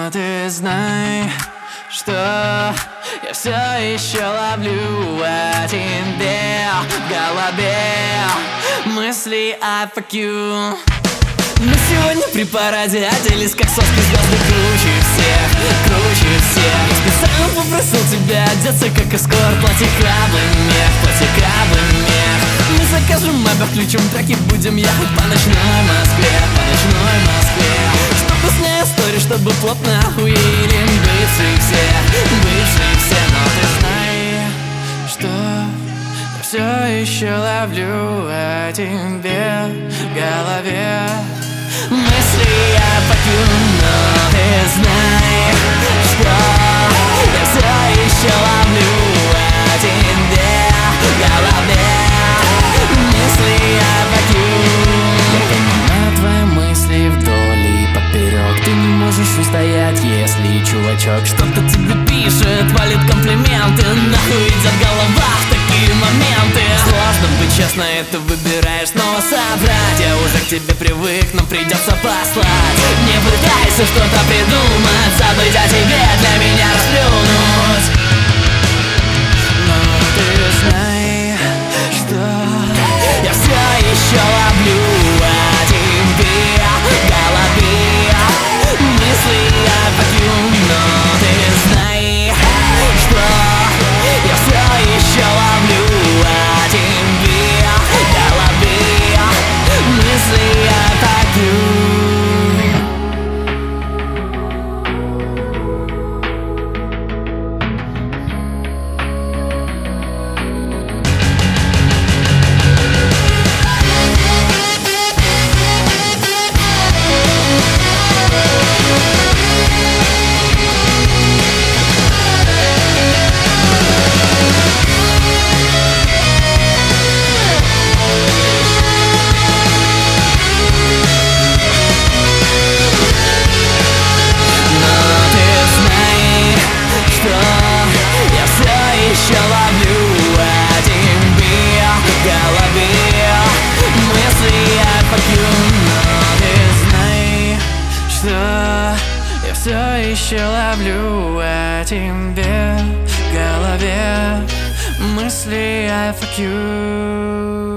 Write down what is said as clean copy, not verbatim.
Но ты знай, что я все еще ловлю о тебе в голове мысли о fuck you. Мы сегодня при параде оделись как соски, звезды круче всех, круче всех. Я специально попросил тебя одеться как эскорт, платье краблый мех, платье краблый мех. Мы закажем мобер, включим треки, будем ехать по ночной Москве, по ночной Москве. Чтобы снять историю, чтобы плотно охуели бывшие все. Но ты знай, что я все еще ловлю о тебе в голове мысли о fuck you. Но ты знай, что я все еще ловлю о тебе в голове мысли о fuck you. Я понимаю твои мысли вдоль и поперек. Ты не можешь устоять, если чувачок что-то тебе пишет, валит комплименты. Нахуй идет голова в такие моменты. Сложно быть честно, и ты выбираешь снова соврать. Я уже к тебе привык, но придется послать. Не пытайся что-то придумать, забыть о тебе, для меня расплюнуть. Но ты знай, что я все еще ловлю о тебе в голове мысли о fuck you. Но ты знай, что я все еще ловлю о тебе в голове мысли о fuck you. Еще ловлю о тебе в голове мысли о fuck you. Но ты знай, что я все еще ловлю о тебе в голове мысли о fuck you.